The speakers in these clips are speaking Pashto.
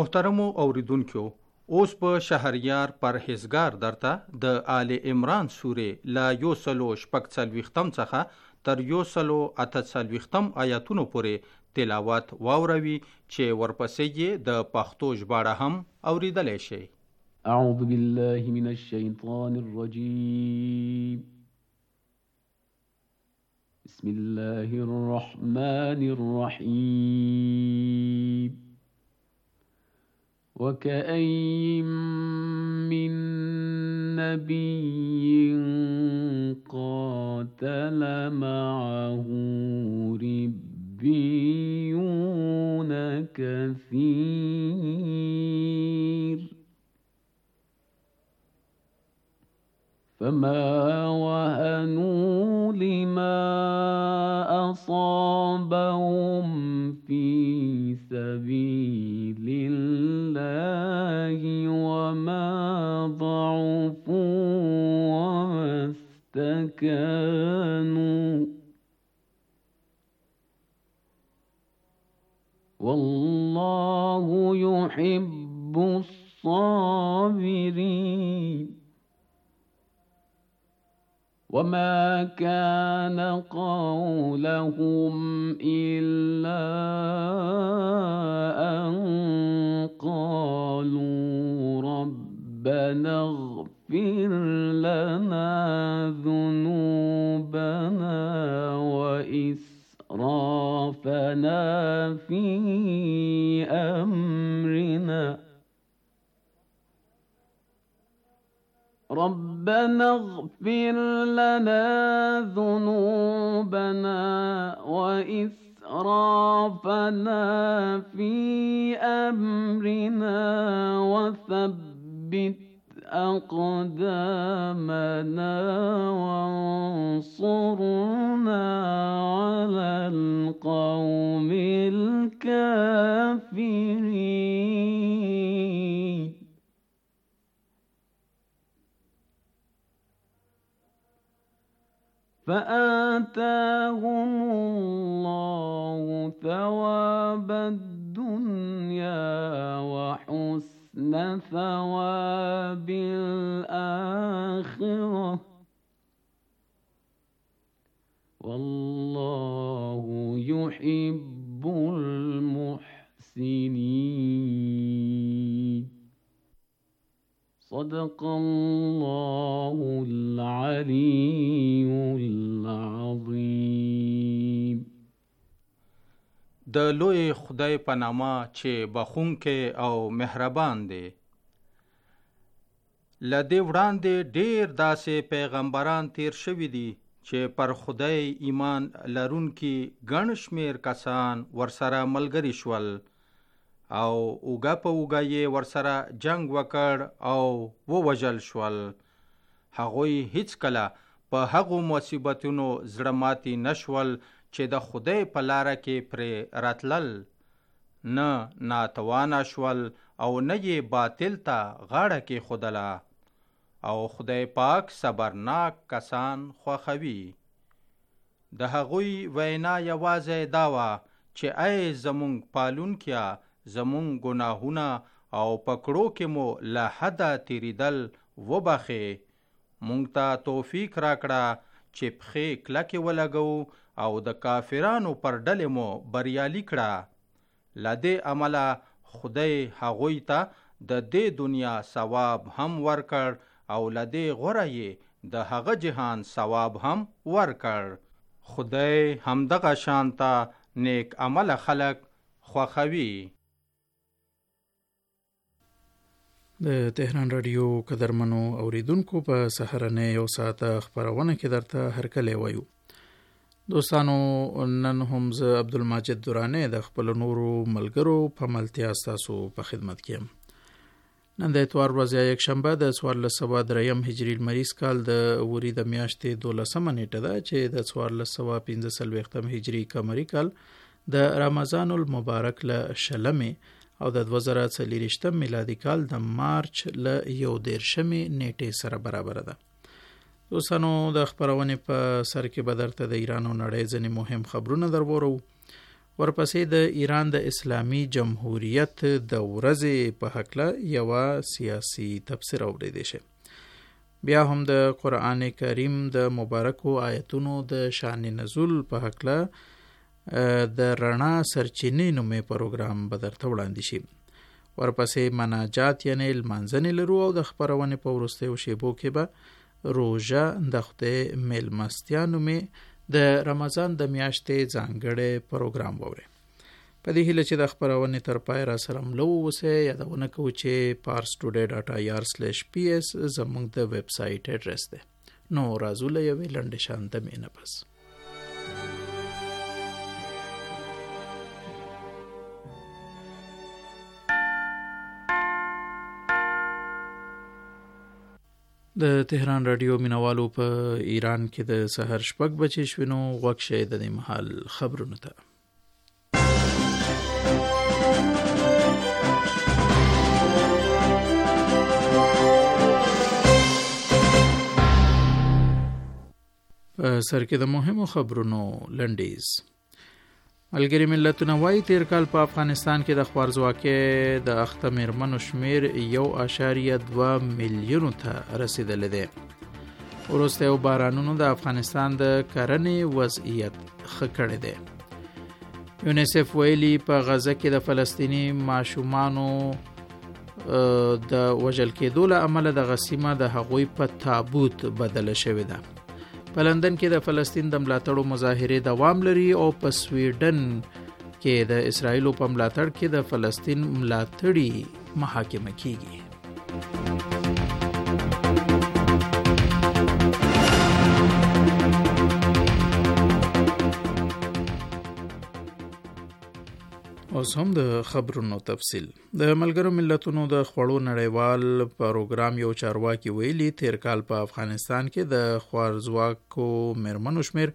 محترمو اوریدونکو، اوس په شهریار پرهیزګار درته د آل عمران سورې لا 146 څخه تر 148 آیاتونو پورې تلاوت واوروي چې ورپسې یې د پښتو ژباړه هم اوریدلی شئ. اعوذ بالله من الشیطان الرجیم. بسم الله الرحمن الرحیم. وكأين من نبي قاتل معه ربيون كثير فما وهنوا لما أصابهم في سبيل الله وما ضعفوا وما استكانوا والله يحب الصابرين. وما كان قولهم إلا أن قالوا ربنا اغفر لنا ذنوبنا وإسرافنا في أمرنا ربنا اغفر لنا ذنوبنا وإسرافنا في أمرنا وثبت أقدامنا وانصرنا على القوم الكافرين. فآتاهم الله ثواب الدنيا وحسن ثواب الآخرة والله يحب المحسنين. صدق الله العلي العظيم. د لوی خدای په نامه چې بخښونکی او مهربان دی. له دې وړاندې ډېر داسې پیغمبران تیر شوي دي چې پر خدای ایمان لرونکي ګڼ شمېر کسان ورسره ملګري شول او اوږه په اوږه یې ورسره جنگ وکړ او ووژل شول. هغوی هیڅکله په هغو مصیبتونو زړه ماتي نشول چې د خدای په لاره کې پرې راتلل، نه ناتوانه شول او نه یې باطل ته غاړه کېښودله. او خدای پاک صبرناک کسان خوښوي. د هغوی وینا یوازې دا وه چې ای زمونږ پالونکیه، زمونږ ګناهونه او پکړو کې مو له حده تیریدل وبخې، مونږ ته توفیق راکړه چې پښې کلکې ولګو او د کافرانو پر ډلې مو بریالي کړه. له دې عمله خدای هغوی ته د دې دنیا ثواب هم ورکړ او له دې غوره یې د هغه جهان ثواب هم ورکړ. خدای همدغه شانته نیک عمله خلق خوښوي. د تهران رادیو قدرمنو اوریدونکو په سهارنۍ یو ساعته خپرونه کې درته هرکلی وایو. دوستانو، نن هم زه عبدالماجد دراني د خپل نورو ملګرو په ملتیا ستاسو په خدمت کې یم. نن د اتوار ورځ یکشنبه د 1403 هجري لمریز کال د وري د میاشتې 12 نیټه ده چې د 1445 هجري قمري کال د رمضان المبارک له شلمې او د 2024 میلادي کال د مارچ له 11 نیټې سره برابر ده. دوستانو، د خبرونې په سر کې به درته د ایران او نړۍ ځینې مهم خبرونه درورو. ورپسې د ایران د اسلامي جمهوریت د ورځې په هکله یوه سیاسي تبصره اوریدی شي. بیا هم د قرآن کریم د مبارکو آیتونو د شان نزول په هکله د رڼا سرچینې نومې پروګرام به درته وړاندې شي. ورپسې مناجات یعنی لمانځنې لرو او د خپرونې په وروستیو شیبو کې به روژه د خدای میلمستیا نومې د رمضان د میاشتې ځانګړی پروګرام ووري. په دې هیله چې د خپرونې تر پای را سره ملو اوسئ. یادونه کوو چې parstoday.ir/ps زموږ د ویب سایټ اډرس دی. نو راځو له یوې لنډې شانتمې نه پس. د تهران رادیو مینوالو په ایران کې د سحر 6 بجې شوینو غوږ شئ د دې مهال خبرونو ته. په سر کې د مهمو خبرونو لنډیز. ملګري ملتونه وایي تیر کال په افغانستان کې د خوارځواکۍ د اخته میرمنو شمیر 1.2 میلیونو ته رسیدلی دی. وروستیو بارانونو د افغانستان د کرنې وضعیت ښه کړی دی. یونیسف ویلي په غزه کې د فلسطیني ماشومانو د وژل کېدو له امله د غسیمه د هغوی په تابوت بدله شوې ده. په لندن کې د فلسطین د ملاتړو مظاهرې دوام لري او په سویډن کې د اسرائیلو په ملاتړ کې د فلسطین ملاتړي محاکمه کیږي. اوس هم د خبرونو تفصیل. د ملګرو ملتونو د خوړو نړیوال پروګرام یو چارواکي ویلي تیر کال په افغانستان کې د خوارځواکو میرمنو شمیر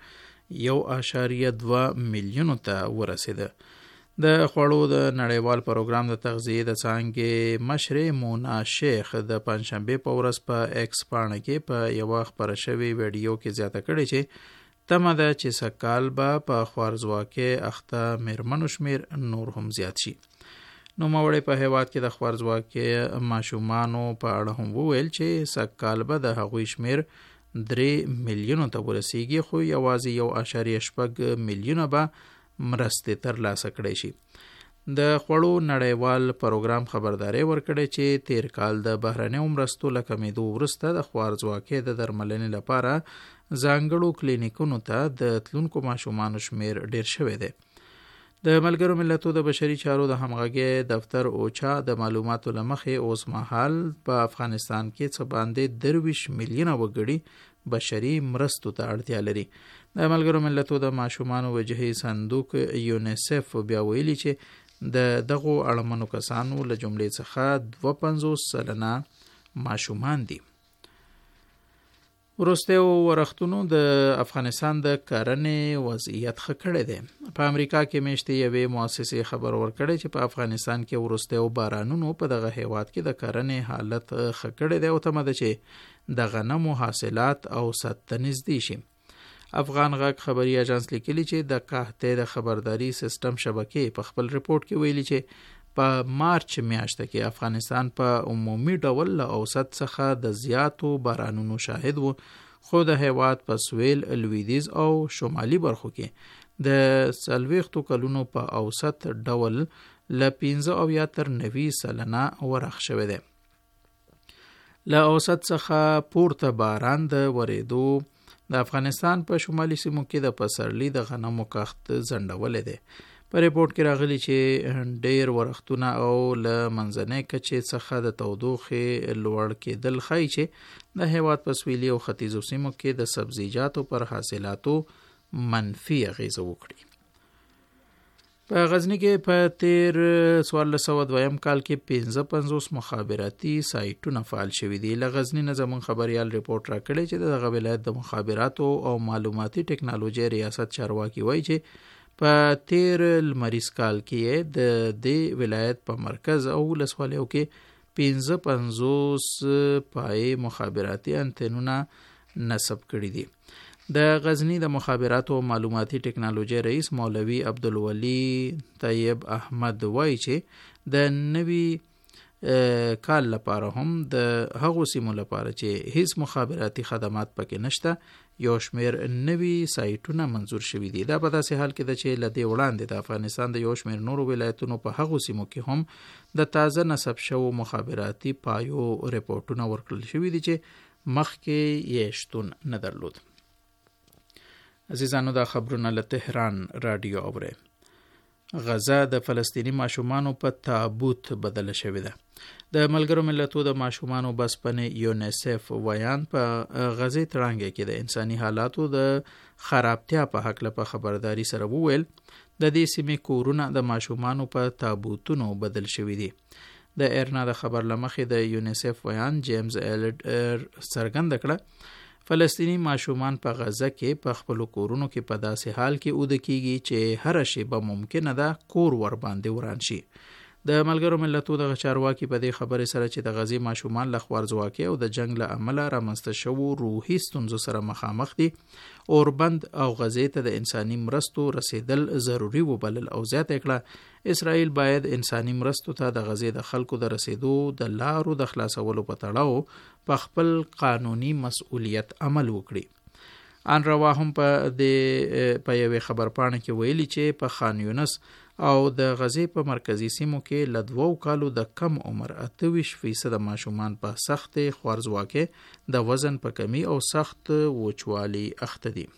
1.2 میلیونو ته ورسیده. د خوړو د نړیوال پروګرام د تغذیې د څانګې مشرې مونا شیخ د پنځشنبه په ورځ په ایکس پاڼه کې په یو خبره شوی ویډیو کې زیاته کړې چې تمه ده چې سکال به په خوارځواکۍ اخته میرمنو شمیر نور هم زیات شي. نوموړی په هیواد کې د خوارځواکۍ ماشومانو په اړه هم وویل چې سکال به د هغوی شمیر 3 میلیونو ته ورسیږي، خو یوازې 1.6 میلیونه به مرستې ترلاسه کړی شي. د خوړو نړیوال پروګرام خبرداري ورکړې چې تیر کال د بهرنیو مرستو له کمیدو وروسته د خوارځواکۍ د درملنې لپاره ځانګړو کلینیکونو ته د تلونکو ماشومانو شمیر ډیر شوی دی. د ملګرو ملتونو د بشري چارو د همغږۍ دفتر اوچا د معلوماتو له مخې اوس مهال په افغانستان کې څه باندې 23 میلیونه وګړي بشري مرستو ته اړتیا لري. د ملګرو ملتونو د ماشومانو وجهي صندوق یونیسف بیا ویلي چې د دغو اړمنو کسانو له جملې څخه 52 سلنه ماشومان دي. وروستیو ورښتونو د افغانستان د کرنې وضعیت ښه کړی دی. په امریکا کې میاشتې یوې مؤسسې خبر ورکړی چې په افغانستان کې وروستیو بارانونو په دغه هیواد کې د کرنې حالت ښه کړی دی او تمه ده چې د غنمو حاصلات او سد ته نږدې شي. افغان غږ خبري اژانس لیکلي چې د قحطۍ د خبرداري سیستم شبکې په خپل ریپورت کې ویلي چې په مارچ میاشته کې افغانستان په عمومي ډول له اوسط څخه د زیاتو بارانونو شاهد و، خو د هیواد په سویل، لویدیځ او شمالي برخو کې د 40 کلونو په اوسط ډول له 15 تر 90 سلنه ورخ شوی دی. له اوسط څخه پورته باران د ورېدو د افغانستان په شمالي سیمو کې د پسرلي د غنمو کښت ځنډولی دی. په ریپورت کې راغلی چې ډیر ورښتونه او له منځنۍ کچې څخه د تودوخې لوړ کېدل ښایي چې د هیواد په سویلي او ختیځو سیمو کې د سبزیجاتو پر حاصلاتو منفي اغیزه وکړي. په غزني کې په تیر 1402 کال کې 55 مخابراتي سایټونه فعال شوي دي. له غزني نه زموږ خبریال ریپورت راکړی چې دغه ولایت د مخابراتو او معلوماتي ټکنالوژي ریاست چارواکي وایي چې په تیر لمریز کال کې د دې ولایت په مرکز او ولسوالیو کې 55 پای مخابراتي انتنونه نصب کړي دي. د غزنی د مخابراتو او معلوماتي ټکنالوژي رئیس مولوي عبدالولي طیب احمد وایي چې د نوي کال لپاره هم د هغو سیمو لپاره چې هیڅ مخابراتي خدمات پکې نشته یو شمیر نوي سایټونه منظور شوي دي. دا په داسې حال کې ده چې له دې وړاندې د افغانستان د یو شمیر نورو ولایتونو په هغو سیمو کې هم د تازه نصب شوو مخابراتي پایو ریپورټونه ورکړل شوي دي چې مخکې یې شتون نه درلود. عزیزانو دا خبرونه له تهران رادیو اورئ. غزه د فلسطینی ماشومانو په تابوت بدله شوې ده. د ملګرو ملتونو د ماشومانو بسپنې یونیسف ویان په غزه تړانګه کې د انساني حالاتو د خرابتیا په حق له خبرداري سره وویل د دې سیمې کورونه د ماشومانو په تابوتونو بدل شوي دي. د ایرنا د خبر لمخې د یونیسف ویان جیمز ایلډر څرګنده کړه فلسطینی ماشومان په غزه کې په خپل کورونو کې په داسې حال کې اوده کیږي چې هر شی به ممکنه ده کور ور باندې وران شي. د ملګرو ملتونو د چارواکي په دې خبرې سره چې د غزې ماشومان له خوارځواکۍ او د جنگ له امله رامنځته شوو روحي ستونزو سره مخامخ دي اوربند او غزې ته د انساني مرستو رسیدل ضروری وبلل او زیاته کړه اسرائیل باید انساني مرستو ته د غزې د خلکو د رسیدو د لارو د خلاصولو په تړاو په خپل قانوني مسؤلیت عمل وکړي. ان روا هم په یوې خبرپاڼه کې ویلي چې په خان یونس او د غزې په مرکزی سیمو کې له 2 کالو د کم عمر 28% ماشومان په سخت خوارځواکۍ د وزن په کمی او سخت وچوالي اخته دي.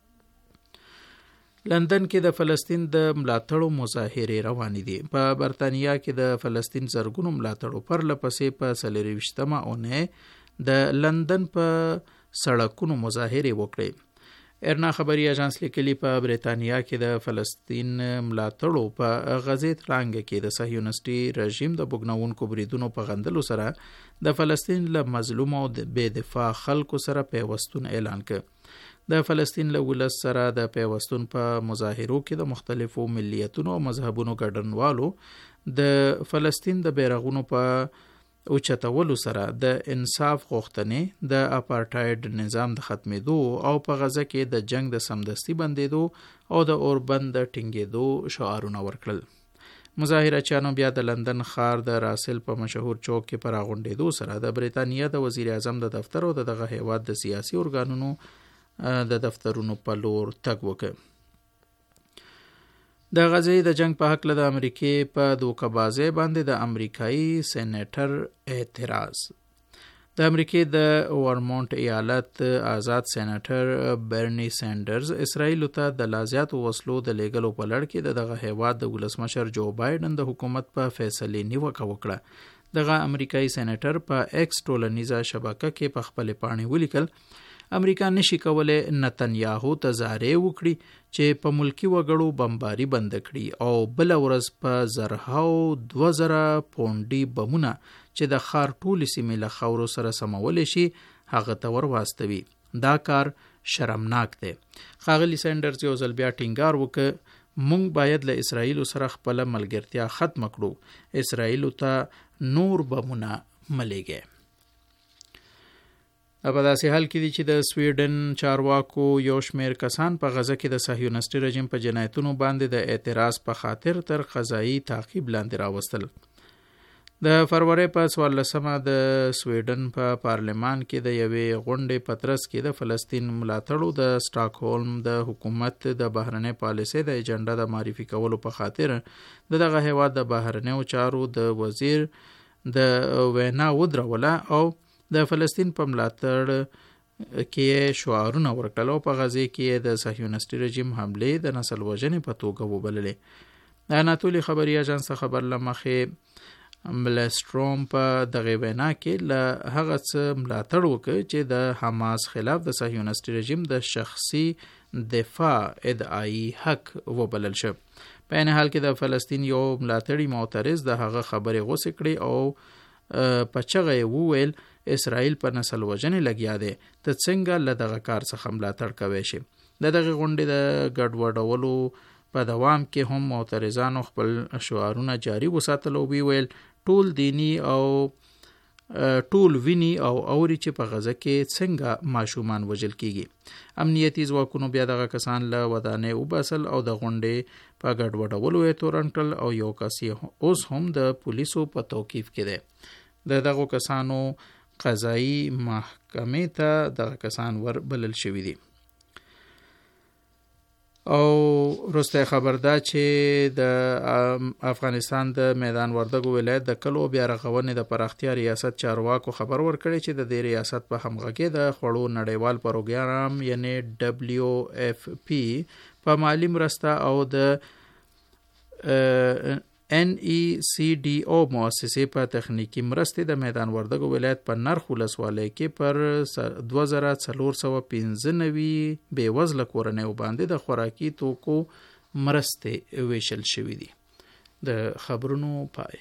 لندن کې د فلسطین د ملاتړو مظاهرې روانې دي. په برتانیا کې د فلسطین زرګونو ملاتړو پرلپسې په 24مه اونۍ د لندن په سړکونو مظاهرې وکړې. ایرنا خبري اژانس لیکلي په بریتانیا کې د فلسطین ملاتړو په غزې تړانګه کې د صهیونیستي رژیم د بوګناونکو بریدونو په غندلو سره د فلسطین له مظلوم او بې دفاع خلکو سره پیوستون اعلان کړ. د فلسطین له ولس سره د پیوستون په مظاهرو کې د مختلفو ملیتونو او مذهبونو ګډونوالو د فلسطین د بیرغونو په اوچتولو سره د انصاف غوښتنې د اپارټایډ نظام د ختمېدو او په غزه کې د جنگ د سمدستي بندېدو او د اوربند د ټینګېدو شعارونه ورکړل. مظاهرچیانو بیا د لندن ښار د راسل په مشهور چوک کې په راغونډېدو سره د بریتانیا د وزیر اعظم د دفتر او دغه هیواد د سیاسي ارګانونو د دفترونو په لور تګ وکړ. د غزې د جنگ په حق له د امریکای په دوکه‌بازۍ باندې د امریکایي سېنیټر اعتراض. د امریکای د ورمونټ ایالت آزاد سېنیټر برني سینډرز اسرائیل ته د لازیاتو وسلو د لیږلو په لړ کې دغه هیواد د ولسمشر جو بایدن د حکومت په فیصلې نیوکه وکړه. دغه امریکایي سېنیټر په ایکس ټولنیزه شبکه کې په خپل پاڼې ولیکل امریکا نشي کولای نتنیاهو ته زارۍ وکړي چې په ملکی وګړو بمباري بند کړي او بل ورځ په زرهاو 2000 پونډي بمونه چې د خار ټولې سیمې له خاورو سره سمول شي هغه ته ور واستوي. دا کار شرمناک دی. ښاغلي سینډرز یو ځل بیا ټینګار وکړ مونږ باید له اسرائیل سره خپل ملګرتیا ختم کړو. اسرائیل ته نور بمونه ملېږي. په داسې حال کې دي چې د سویډن چارواکو یو شمیر کسان په غزه کې د صهیونیستي رژیم په جنایتونو باندې د اعتراض په خاطر تر قضایي تعقیب لاندې راوستل. د فروری په 14مه د سویډن په پارلمان کې د یوې غونډې په ترڅ کې د فلسطین ملاتړو د سټاکهولم د حکومت د بهرنۍ پالیسۍ د ایجنډا د معرفي کولو په خاطر دغه هیواد د بهرنیو چارو د وزیر د وینا ودروله او د فلسطین په ملاتړ کې شعارونه ورکړل او په غزې کې د صهیونیستي رژیم حملې د نسل وژنې په توګه وبللې. د اناتولي خبري اژانس خبر لمخې ملستروم په دغه وینا کې له هغه څه ملاتړ وکړ چې د حماس خلاف د صهیونیستي رژیم د شخصي دفاع ادعایی حق وبلل شو. په این حال کې د فلسطین یو ملاتړي معترض د هغه خبرې غوسه کړې او په چغه وویل اسرائیل په نسل وژنې لګیا دی ته څنګه له دغه کار څخه ملاتړ کوي شي. دغه غونډې د ګډوډولو په دوام کې هم معترضانو خپل شعارونه جاری وساتل او ویل ټول دینی او ټول ویني او اوري چې په غزه کې څنګه ماشومان وژل کیږي. امنیتي ځواکونو بیا دغه کسان له ودانۍ وباسل او د غونډې په ګډوډولو یې تورن کړل او یو کس اوس هم د پولیسو په توقیف کې دی. د دغو کسانو قضایي محکمې ته دغه کسان ور بلل شوي دي. او وروسته خبر ده چې د افغانستان د میدان وردګو ولایت د کلو بیا رغونې د پراختیا ریاست چارواکو خبر ورکړی چې د دې ریاست په همغږي د خوړو نړیوال پروګرام یعنی WFP په مالی مرسته او د NECDO مؤسسې په تخنیکی مرستې د میدان وردګو ولایت په نرخ ولسوالۍ کې پر 2495 بېوزله کورنیو باندې د خوراکي توکو مرستې ویشل شوې دي. د خبرونو پای.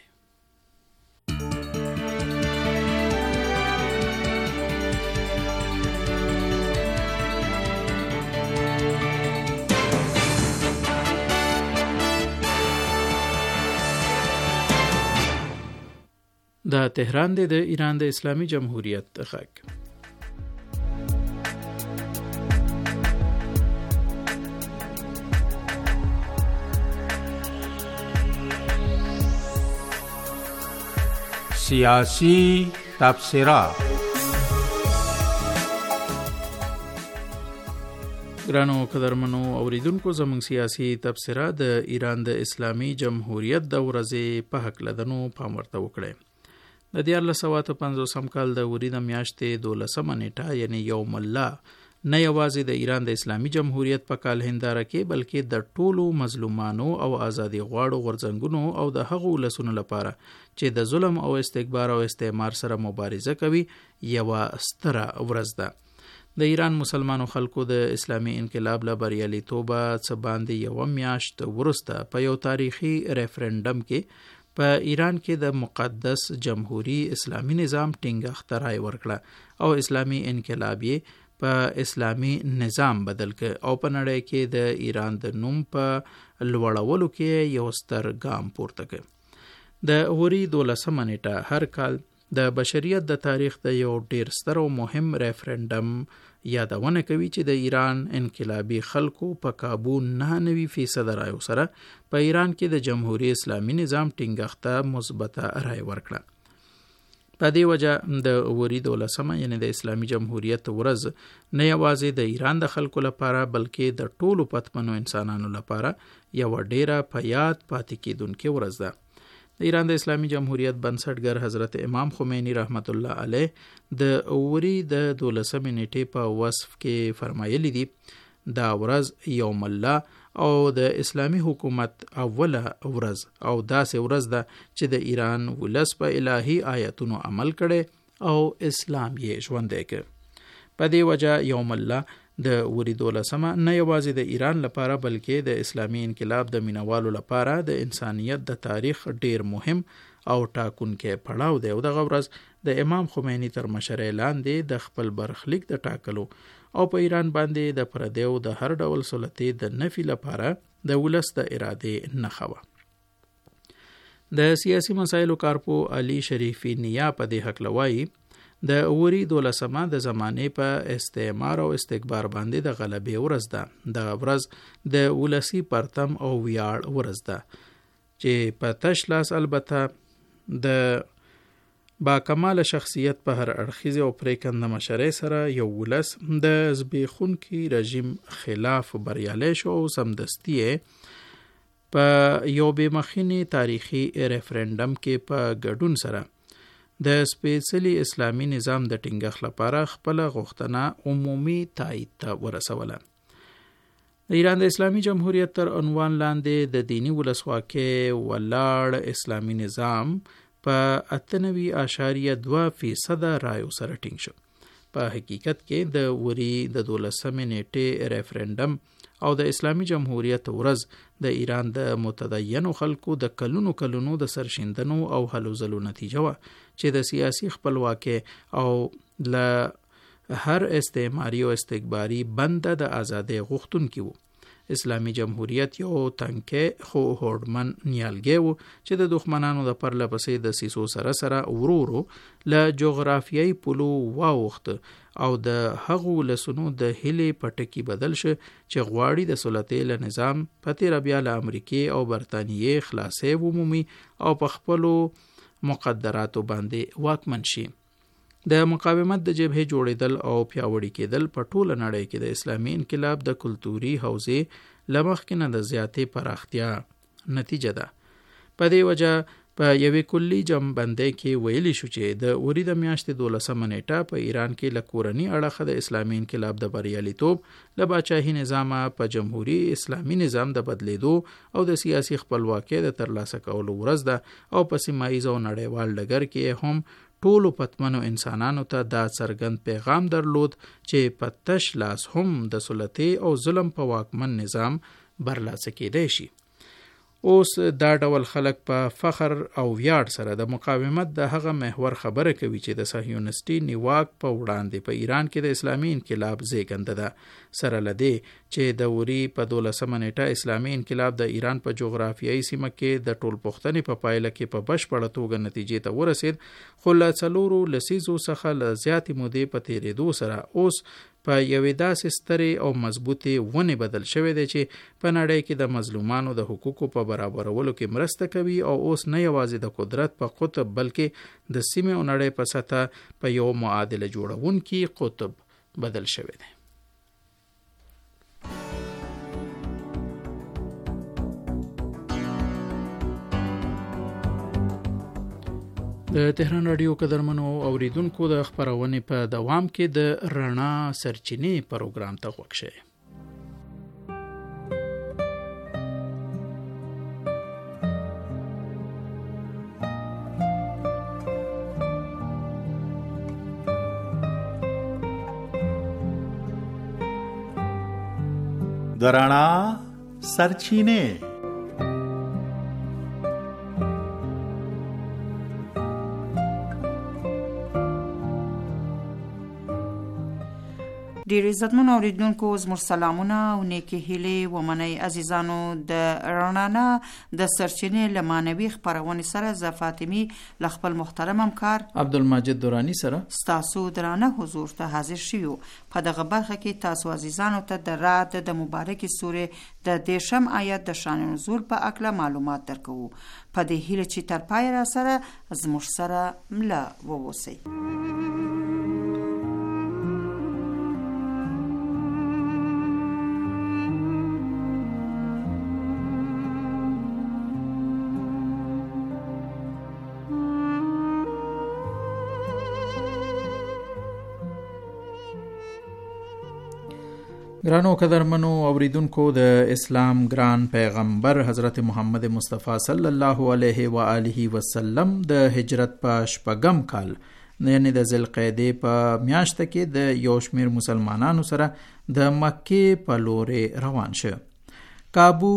د تهران د ایران د اسلامي جمهوریت غږ. سیاسی تبصره. ګرانو قدرمنو اوریدونکو، زموږ سیاسی تبصره د ایران د اسلامي جمهوریت د ورځې په حق لدنو پام ورته وکړي. د 1950 کال د وري د میاشتې 12 نیټه یعنی یوم الله نه یوازې د ایران د اسلامي جمهوریت په کال هنداره کې بلکې د ټولو مظلومانو او ازادي غواړو غورځنګونو او د هغو ولسونو لپاره چې د ظلم او استکبار او استعمار سره مبارزه کوي یوه ستره ورځ ده. د ایران مسلمانو خلکو د اسلامي انقلاب له بریالیتوبه څه باندې یوه میاشت وروسته په یو تاریخي ریفرنډم کې په ایران کې د مقدس جمهوری اسلامی نظام ټینګښت رای ورکړه او اسلامی انقلاب یې په اسلامی نظام بدل کړ او په نړۍ کې د ایران د نوم په لوړولو کې یو ستر ګام پورته کړ. د وري 12 نیټه هر کال د بشریت د تاریخ د یو ډیر ستر او مهم ریفرنډم یادونه کوي چې د ایران انقلابی خلکو په کابو 99% رایو سره په ایران کې د جمهوریت اسلامی نظام ټینګښت مثبته رای ورکړه. په دې وجه د وري 12 یعنی د اسلامی جمهوریت ورځ نه یوازې د ایران د خلکو لپاره بلکې د ټولو پتمنو انسانانو لپاره یو ډیره په یاد پاتې کیدونکې ورځ ده. د ایران د اسلامي جمهوریت بنسټګر حضرت امام خمینی رحمت الله علیه د وري د 12 نیټې په وصف کې فرمایلی دي دا ورځ یوم الله او د اسلامی حکومت اوله ورځ او داسې ورځ ده چې د ایران ولس په الهی آیاتونو عمل کړي او اسلام یې ژوندی کړ. په دې وجه یوم الله د وري 12 نه یوازې د ایران لپاره بلکې د اسلامی انقلاب د مینوالو لپاره د انسانیت د تاریخ ډیر مهم او ټاکونکی پړاو دی او دغه ورځ د امام خمینی تر مشرۍ لاندې د خپل برخلیک د ټاکلو او په ایران باندې د پردیو د هر ډول سلطې د نفي لپاره د ولس د ارادې نښه وه. د سیاسي مسایلو کارپو علي شریفی نیا په دې هکله وایي د وري 12 د زمانې په استعمار او استکبار باندې د غلبې ورځ ده. د ورځ د ولسی پرتم او ویاړ ورځ ده چې په تش لاس البته د با کمال شخصیت په هر اړخیزه او پریکند مشرۍ سره یو ولس د زبېښونکي رژیم خلاف بریالی شو او سمدستي په یو بې مخینې تاریخي ریفرنډم کې په ګډون سره د سپیڅلي اسلامی نظام د ټینګښت لپاره خپل غوښتنه عمومي تایید ته ورسوله. د ایران د اسلامی جمهوریت تر عنوان لاندې د دینی ولسواکۍ ولاړ اسلامی نظام په 98.2% رایو سره ټینګ شو. په حقیقت کې د وري د 12 نیټې ریفرنډم او د اسلامی جمهوریت ورځ د ایران د متدینو خلکو د کلونو د سرشیندنو او هلو ځلو نتیجه وه چې د سیاسي خپلواکۍ او له هر استعماري او استکباري بنده د ازادۍ غوښتونکي وو. اسلامي جمهوریت یو تنکه خو هوډمن نیالګی و چې د دښمنانو د پرله پسې د سیسو سره ورورو له جغرافیایي پولو واوښت او د هغو ولسونو د هیلې په ټکي بدل شه چې غواړي د سلطې له نظام په تېره بیا له امریکې او برطانیې خلاصۍ ومومي او په خپلو مقدراتو باندې واکمن شي. د مقاومت د جبهې جوړېدل او پیاوړي کېدل په ټوله نړۍ کې د اسلامي انقلاب د کلتوري حوزې له مخکې نه د زیاتې پراختیا نتیجه ده. په دې وجه په یوې کلي جمعبندۍ کې ویلی شو چې د اوري د میاشتې 12 نیټه په ایران کې له کورني اړخه د اسلامي انقلاب د بریالیتوب له پاچاهي نظامه په جمهوري اسلامي نظام د بدلیدو او د سیاسي خپلواکۍ د ترلاسه کولو ورځ ده او په سیمایي او نړیوال ډګر کې هم ټولو پتمنو انسانانو ته دا څرګند پیغام درلود چې په تش لاس هم د سلطې او ظلم په واکمن نظام برلاسه کېدای شي. اوس دا ډول خلک په فخر او ویاړ سره د مقاومت د هغه محور خبره کوي چې د صهیونیستي نیواک په وړاندې په ایران کې د اسلامي انقلاب زیږنده ده. سره لدی چې د اوري په 12 نیټه اسلامي انقلاب د ایران په جغرافیایي سیمه کې د ټول پوښتنې په پایله کې په بشپړه توګه نتیجې ته ورسید، خو له 4 لسیزو څخه له زیاتې مودې په تېرېدو سره اوس په یوې داسې سترې او مضبوطې ونې بدل شوی دی چې په نړۍ کې د مظلومانو د حقوقو په برابرولو کې مرسته کوي او اوس نه یوازې د قدرت په قطب بلکې د سیمې او نړۍ په سطح په یو معادله جوړونکي قطب بدل شوی دی. د تهران رادیو قدرمنو اوریدونکو د خبرونې په دوام کې د رڼا سرچینې پروګرام ته غوږ شئ. د رڼا سرچینې. ډیر عزتمن اوریدونکو زموږ سلامونه او نیکی هیلې ومنئ. عزیزانو د رڼا د سرچینې له معنوي خپرونې سره زه فاطمي له خپل محترم همکار عبدالمجید دورانی سره ستاسو درانه حضور ته حاضر شیو. په دغه برخه کې تاسو عزیزانو ته د رعد د مبارکې سورې د 10 آیت د شان نزول په اړه معلومات درکوو. په دې هیله چې تر پای را سره زموږ سره ملا ووسی. ګرانو قدرمنو اوریدونکو، د اسلام ګران پیغمبر حضرت محمد مصطفی صلی الله علیه و آله وسلم د هجرت په 8 کال یعنی د ذوالقعدې په میاشت کې د یو شمیر مسلمانانو سره د مکې په لورې روان شه. کابو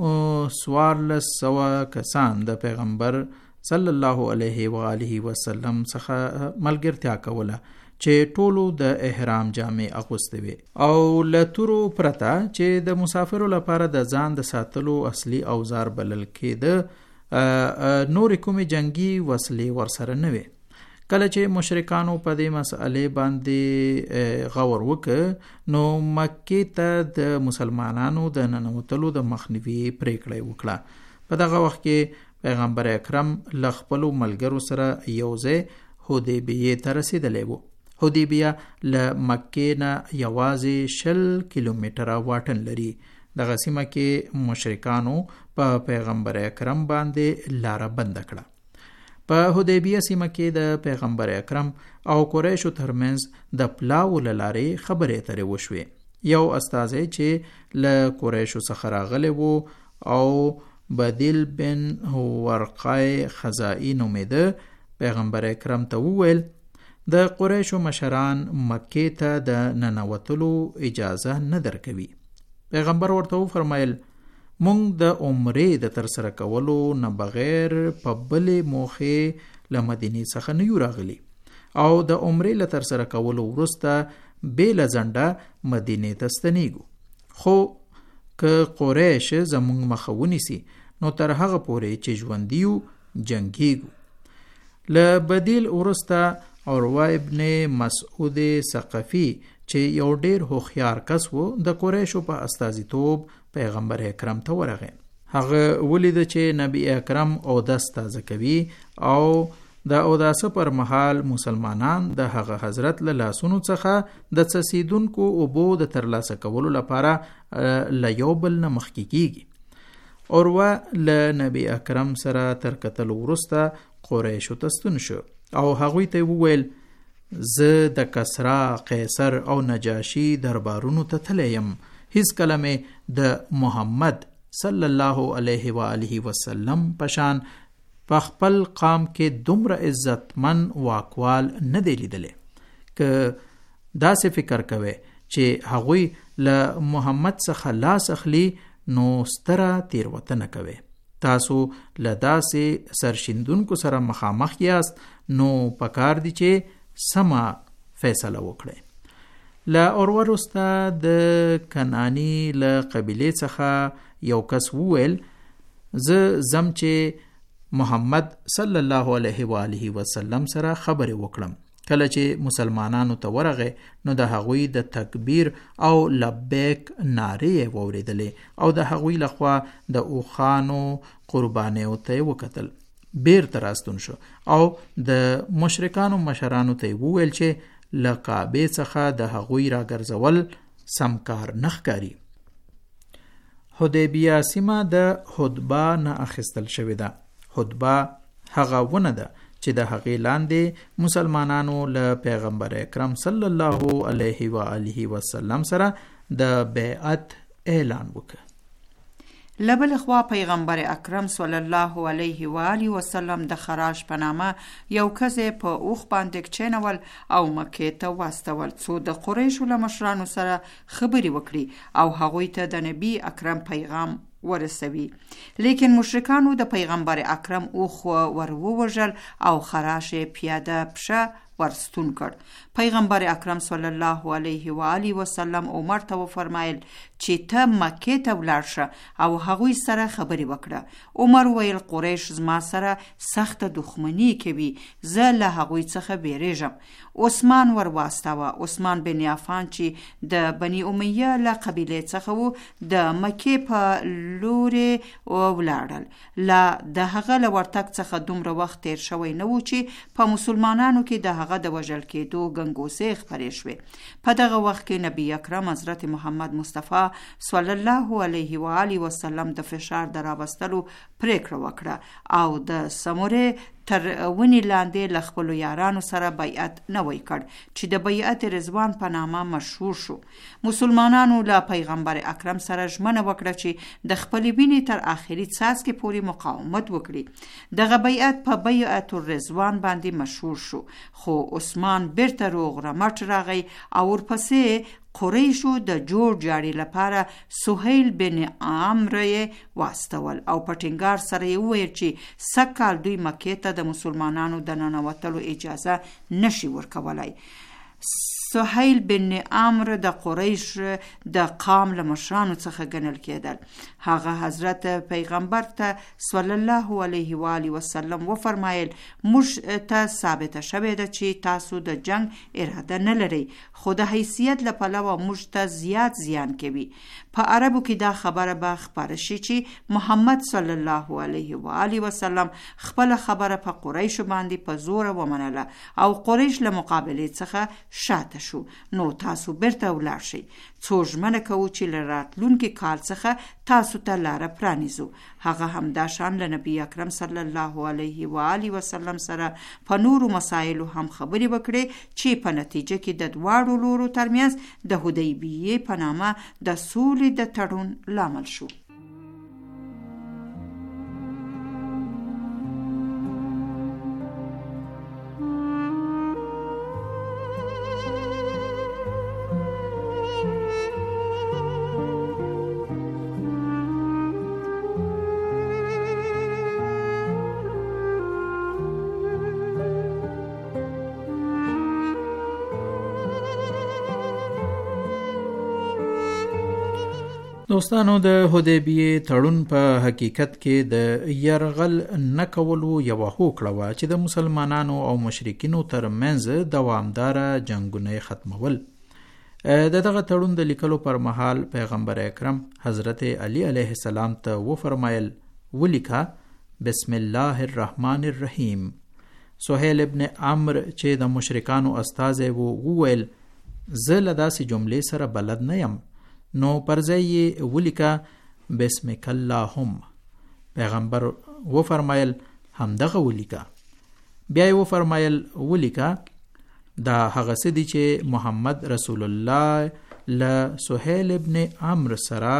1400 کسان د پیغمبر صلی الله علیه و آله وسلم څخه ملګرتیا کوله چې ټولو د احرام جامې اغوستې وي او لتورو پرته چې د مسافرو لپاره د ځان د ساتلو اصلي اوزار بلل کېده، نور کومې جنگي وسلې ورسره نه وي. کله چې مشرکانو په دې مسئلې باندې غور وکړ نو مکې ته د مسلمانانو د ننوتلو د مخنیوي پریکړه وکړه. په دغه وخت کې پیغمبر اکرم له خپلو ملګرو سره یوځای حدیبیې ته رسیدلی و. حدیبیه له مکې نه یوازې 20 کیلومتره واټن لري. دغه سیمه کې مشرکانو په پیغمبر اکرم باندې لاره بند کړه. په حدیبیه سیمه کې د پیغمبر اکرم او قریشو ترمنځ د پلاو له لارې خبرې اترې وشوې. یو استازی چې له قریشو څخه راغلی و او بدیل بن ورقای خزائی نومېده، پیغمبر اکرم ته وویل د قریشو مشران مکې ته د ننوتلو اجازه نه درکوي. پیغمبر ورته وفرمایل مونږ د عمرې د ترسره کولو نه بغیر په بلې موخې له مدینې څخه نه یو راغلي او د عمرې له ترسره کولو وروسته بې له ځنډه مدینې ته ستنیږو. خو که قریش زمونږ مخه ونیسي نو تر هغه پورې چې ژوندیو جنګیږو. له بدیل وروسته عروه ابن مسعود ثقفي چې یو ډیر هوښیار کس و د قریشو په استازیتوب پیغمبر اکرم ته ورغی. هغه ولید چې نبی اکرم اودس تازه کوي او د اوداسه پر مهال مسلمانان د هغه حضرت له لاسونو څخه د څڅیدونکو اوبو د ترلاسه کولو لپاره له یو بل نه مخکې کیږي. عروه له نبی اکرم سره تر کتلو وروسته قریشو ته ستون شو او هغوی ته وویل زه د کسرا، قیصر او نجاشي دربارونو ته تللی یم، هیڅ کله مې د محمد صلی الله علیه و آله وسلم پشان په خپل قام کې دومره عزتمن واکوال نه دی لیدلی. که داسې فکر کوي چې هغوی له محمد څخه لاس اخلي نو ستره تیروتنه کوي. تاسو له داسې سرشیندونکو سره مخامخ یاست نو پکار دی چې سمه فیصله وکړئ. له عروه وروسته د کنعاني له قبیلې څخه یو کس وویل زه زم چې محمد صلی الله علیه و آله وسلم سره خبرې وکړم. کله چې مسلمانانو ته ورغی نو د هغوی د تکبیر او لبیک نارې واوریدلې او د هغوی لخوا د اوخانو قربانیو ته وکتل. بیرته راستون شو او د مشرکانو مشرانو ته وویل چې له کعبې څخه د هغوی راګرځول سمکار نه ښکاري. حدیبیه سیمه د حدبه نه اخیستل شوې ده. حدبه هغه ونه ده چې د هغې لاندې مسلمانانو له پیغمبر اکرم صلی الله علیه و آله وسلم سره د بیعت اعلان وکړ. لبل خوا پیغمبر اکرم صلی الله علیه و آله وسلم د خراش په نامه یو کس په اوخ باندې کښینول او مکې ته واستول څو د قریشو له مشرانو سره خبرې وکړي او هغوی ته د نبی اکرم پیغام ورسوي. لیکن مشرکانو د پیغمبر اکرم اوخ ورووژل او خراش پیاده پشه ورستون کړ. پیغمبر اکرم صلی الله علیه و آله وسلم عمر ته وفرمایل چې ته مکې ته ولاړ شه او هغوی سره خبرې وکړه. عمر ویل قریش زما سره سخته دښمني کوي، زه له هغوی څخه بیریږم. عثمان ور واستاوه. عثمان بن عفان چې د بنی امیه له قبیلې څخه و د مکې په لورې ولاړل. لا د هغه له ورتګ څخه دومره وخت تیر شوی نه و چې په مسلمانانو کې د هغه د وژل کېدو ګنګوسې خپرې شوې. په دغه وخت کې نبی اکرم حضرت محمد مصطفی صلی الله علیه و آله وسلم د فشار د راوستلو پریکړه وکړه او د سمورې تر ونی لاندې له خپلو یارانو سره بیعت نوی کړ چې د بیعت رضوان په نامه مشهور شو. مسلمانانو له پیغمبر اکرم سره ژمنه وکړه چې د خپلې وینې تر آخري څاڅکي پورې مقاومت وکړي. دغه بیعت په بیعت الرضوان باندې مشهور شو. خو عثمان بیرته روغ رمټ راغی او ورپسې قریشو د جوړ جاړي لپاره سهیل بن عمرو واستول او په ټینګار سره یې وویل چې سږکال دوی مکې ته د مسلمانانو د ننوتلو اجازه نشي ورکولای. سهیل بن عمرو د قریش د قام له مشرانو څخه ګڼل کېدل. هغه حضرت پیغمبر ته صلی الله علیه و آله وسلم وفرمایل موږ ته ثابته شوې ده چې تاسو د جنگ اراده نه لرئ، خو د حیثیت له پلوه موږ ته زیات زیان کوي. په عربو کې دا خبره به خپاره شي چې محمد صلی الله علیه و آله وسلم خپل خبره په قریشو باندې په زور ومنله او قریش له مقابلې څخه شاته شو. نو تاسو بیرته ولاړ شئ، څو ژمنه کوو چې له راتلونکي کال څخه تاسو ته لاره پرانیزو. هغه همداشان له نبی اکرم صلی الله علیه و آله وسلم سره په نورو مسایلو هم خبرې وکړې چې په نتیجه کې د دواړو لورو ترمنځ د حدیبیې په نامه د سولې د تړون لامل شو. دوستانو د حدیبیه تړون په حقیقت کې د يرغل نه کولو یو هوکړه وه چې د مسلمانانو او مشرکینو ترمنځ دوامداره جنگونه ختمول. د دغه تړون د لیکلو پر مهال پیغمبر اکرم حضرت علی علیه السلام ته وفرمایل ولیکه بسم الله الرحمن الرحیم. سهیل ابن عمرو چې د مشرکانو استازی وویل زه له داسې جملې سره بلد نه یم، نو پرځای ولیکه بسمک اللهم. پیغمبر و فرمایل همدغه ولیکه. بیا یې و فرمایل ولیکه دا هغه څه دي چې محمد رسول الله له سهیل ابن عمرو سره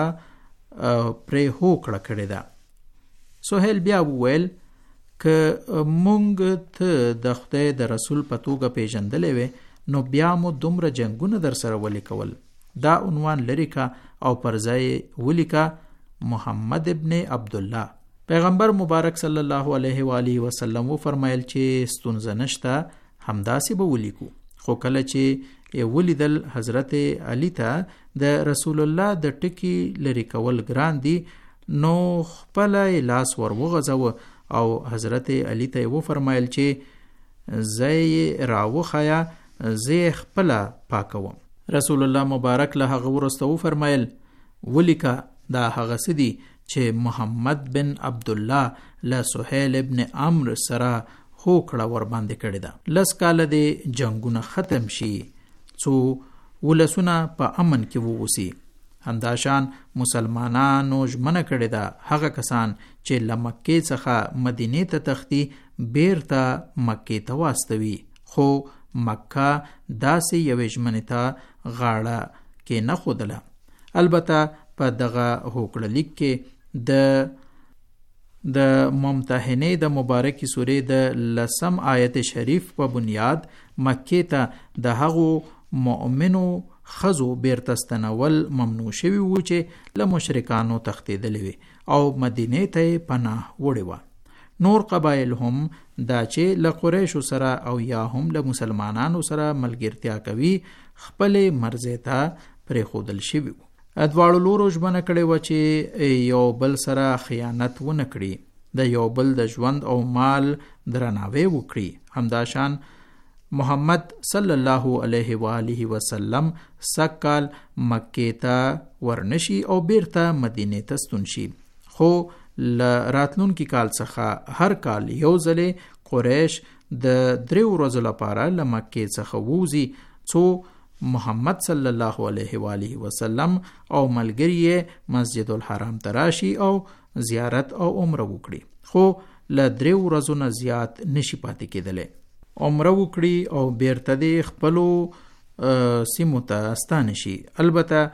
پرې هوکړه کړې ده. سهیل بیا وویل که مونږ ته د خدای د رسول په توګه پیژندلې وې نو بیا مو دومره جنگونه در سره ولیکول. دا عنوان لري کا او پرځای ولیکا محمد ابن عبد الله. پیغمبر مبارک صلی الله علیه و آله وسلم و فرمایل چې ستونزه نشته همداسې به ولیکو. خو کله چې ولیدل حضرت علی ته د رسول الله د ټکی لري کول ګران دي نو خپل لاس ور وغځو او حضرت علی ته و فرمایل چې زې راوخیا زې خپل پاکوم. رسول الله مبارک له هغه ورسته و فرمایل ولیکه دا هغه څه دي چې محمد بن عبد الله له سهیل ابن عمرو سره هوکړه ور باندې کړې ده. 10 کاله د جنگونه ختم شي څو ولسونه په امن کې ووسی. همداشان مسلمانانو ژمنه کړې ده هغه کسان چې له مکې څخه مدینې ته تختی بیرته مکې ته واستوي. خو مکه داسې یوې ژمنې ته غاړه کې نه ښودله. البته په دغه هوکړه لیک کې د ممتحنې د مبارکې سورې د 10 آیت شریف په بنیاد مکې ته د هغو مؤمنو خزو بیرته ستنول ممنوع شوي وو چې له مشرکانو تښتېدلې وي او مدینې ته پناه وړې وه. نور قبایل هم دا چې له قریشو سره او یا هم له مسلمانانو سره ملګرتیا کوي خپلې مرزې ته پرېښودل شوي وو. دواړو لورو ژمنه کړې وه چې یو بل سره خیانت ونه کړي، د یو بل د ژوند او مال درناوی وکړي. همداشان محمد صلی الله علیه و آله وسلم سکال مکې ته ورنشي او بیرته مدینې ته ستون شي. خو راتلونکي کال څخه هر کال یو ځلې قریش د 3 ورځو لپاره له مکې څخه ووځي څو محمد صلی الله علیه و آله وسلم او ملګری مسجد الحرام ته راشي او زیارت او عمره وکړي. خو له 3 ورځو نه زیات نشي پاتې کېدلی. عمره وکړي او بیرته د خپلو سیمو ته ستانه شي. البته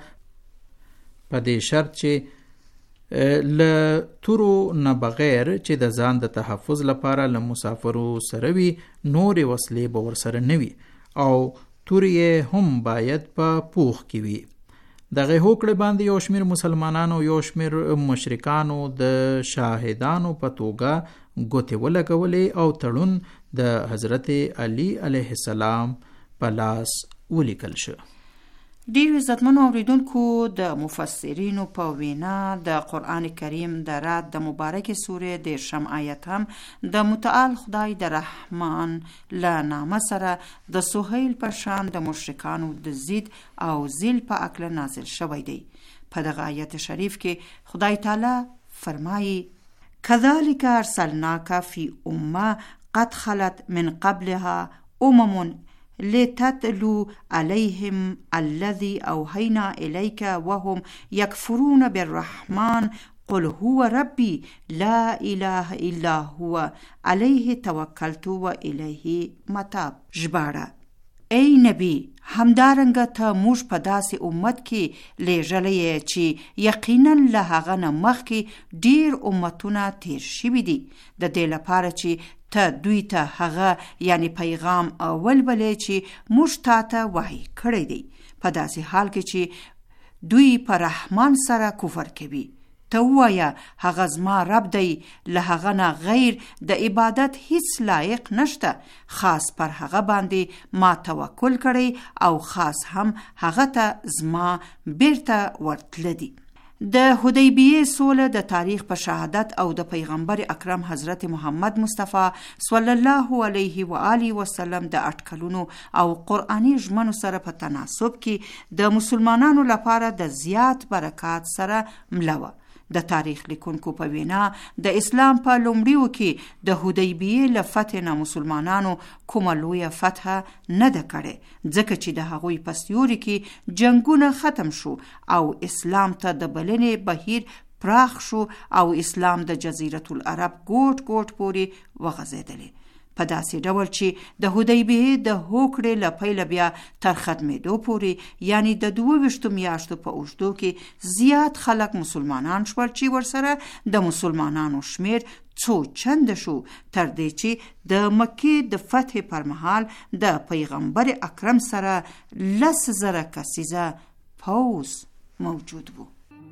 په دې شرط چې له تورو نه بغیر چې د ځان د تحفظ لپاره له مسافرو سره وي، نورې وسلې به ورسره نه وي او تورې هم باید په پوښ کې وي. دغه هوکړې باندې یو شمیر مسلمانانو یو شمیر مشرکانو د شاهدانو په توګه ګوتې ولګولې او تړون د حضرت علی علیه السلام په لاس ولیکل شو. ډیر عزتمنو اوریدونکو، د مفسرینو په وینا د قرآن کریم د رات د مبارک سورې 10 آیت هم د متعال خدای د رحمان له نامه سره د سهیل په شان د مشرکانو د زید او ذیل په اکله نازل شوی دی. په دغه آیت شریف کې خدای تعالی فرمایي کذالک ارسلناک فی امه قد خلت من قبلها امم لتتلو عليهم الذي أوحينا إليك وهم يكفرون بالرحمن قل هو ربي لا إله إلا هو عليه توكلت وإليه متاب. ژباړه: ای نبی، همدارنګه ته موږ په داسې امت کې لیږلی چې یقینا له هغه نه مخکې ډیر امتونه تیر شوي دي، د دې لپاره چې ته دوی ته هغه یعنی پیغام ولولې چې موږ تا ته وحی کړی دی، په داسې حال کې چې دوی په رحمان سره کفر کوي. ته ووایه هغه زما رب دی، له هغه نه غیر د عبادت هیڅ لایق نشته، خاص پر هغه باندې ما توکل کړی او خاص هم هغه ته زما بیرته ورتله دي. د حدیبیه سوله د تاریخ په شهادت او د پیغمبر اکرم حضرت محمد مصطفی صلی الله علیه و آله وسلم د اټکلونو او قرآنی ژمنو سره په تناسب کې د مسلمانانو لپاره د زیات برکات سره ملوه. د تاریخ لیکونکو په وینا د اسلام په لومړیو کې د حدیبیه له فتح نه مسلمانانو کومه لویه فتح نه ده کړې، ځکه چې د هغوی په سیوري کې جنگونه ختم شو او اسلام ته د بلنې بهیر پراخ شو او اسلام د جزیرة العرب ګوټ ګوټ پورې وغځېدلی، په داسې ډول چې د حدیبیه د هوکړې له پیله بیا تر ختمېدو پورې، یعنی د 22 میاشتو په اوږدو کې زیات خلک مسلمانان شول چې ورسره د مسلمانانو شمیر څو چند شو، تر دې چې د مکې د فتح پر مهال د پیغمبر اکرم سره 10,000 کسیزه پوځ موجود و.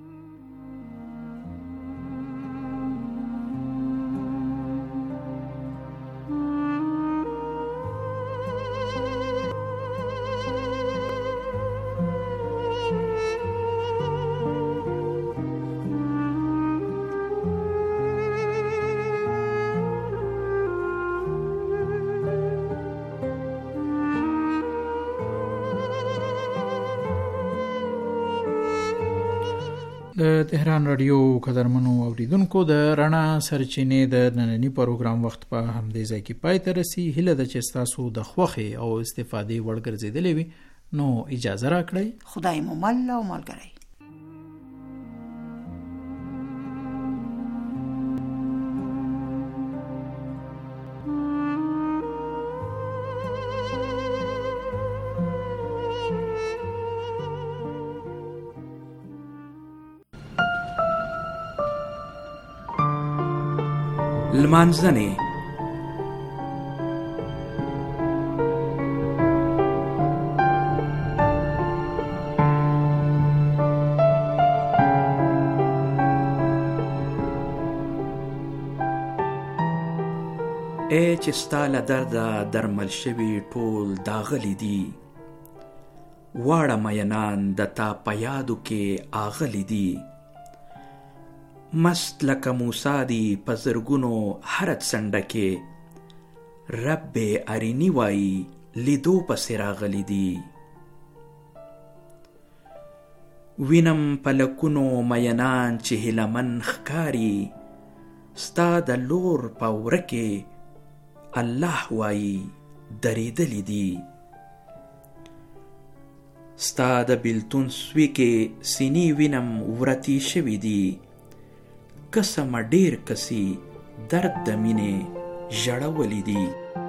د تهران رادیو قدرمنو اوریدونکو، د رڼا سرچینې د نننی پروګرام وخت په همدې ځای کې پای ته رسي. هیله ده چې ستاسو د خوښې او استفادې وړ ګرځېدلې وي، نو اجازه راکړئ. خدای مو مل او ملګری. لمانځنې. چې ستا له درده درمل شوي ټول داغلي دي، واړه مینان د تا په یادو کې آغلي دي، مست لکه موسی دی په زرګونو هر څنډه کې، رب ارینی وایی لیدو پسې راغلي دي. وینم پلکونو مینان چې هیلمن ښکاري، ستا د لور په وره کې الله وایی درېدلي دي. ستا د بیلتون سوی کې سینې وینم ورتی شوي دي، قسمه ډېر کسي درد د مینې ژړولی دي.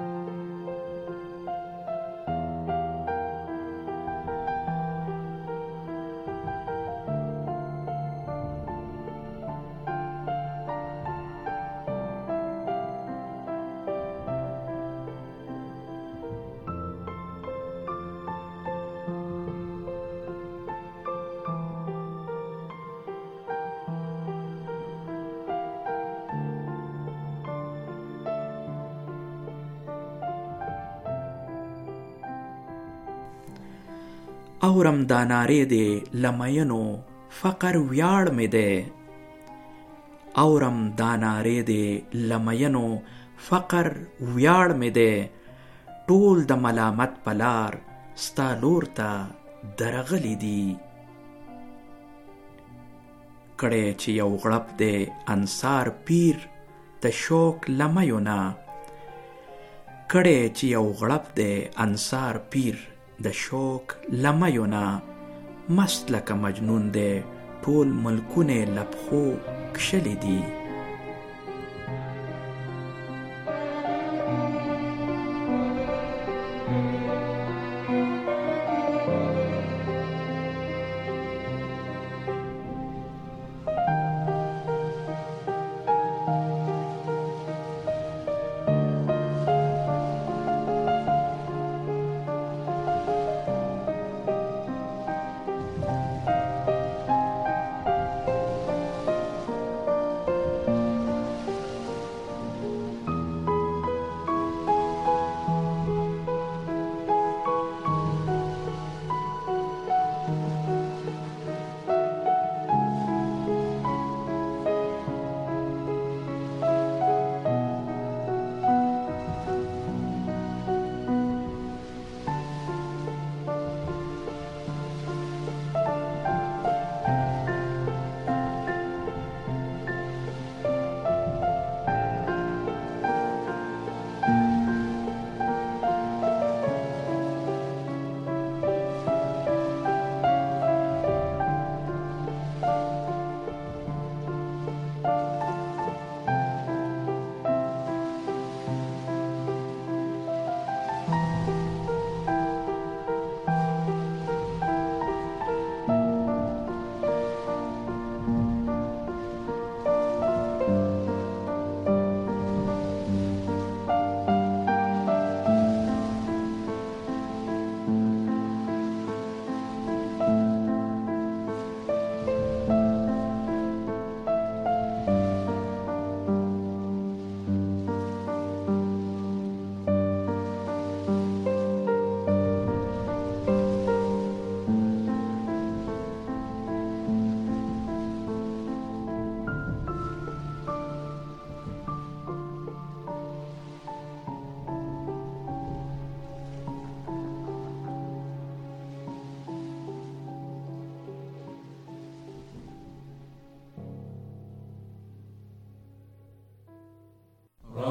اورم دا نارې دې لمینو فقر ویاړ مې دی، اورم دا نارې دې لمینو فقر ویاړ مې دی، ټول د ملامت پلار ستا لور ته درغلی دي. کړی چې یو غړپ دی انصار پیر د شوق لمیو نه، کړی چې یو غړپ دی انصار پیر د شوق لمیو نه، مست لکه مجنون دی ټول ملکونه لپخو کشلی دي.